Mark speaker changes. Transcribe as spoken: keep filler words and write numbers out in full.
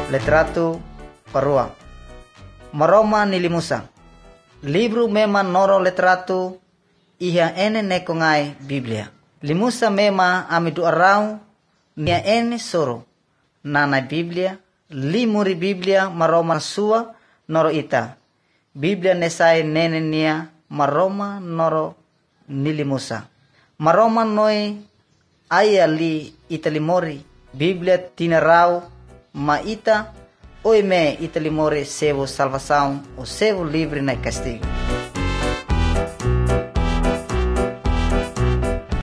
Speaker 1: Letratu Parua. Maroma nilimusa. Livro mema noro letratu iha ene nekongai Biblia. Limusa mema amidu arau nia ene soro. Nana Biblia, limuri Biblia maroma sua noro ita. Biblia nesai nene nia maroma noro nilimusa. Maroma noi aya li italimori. Biblia tinarau ma ita oi me italimore sevo salvação o sevo livre na castigo.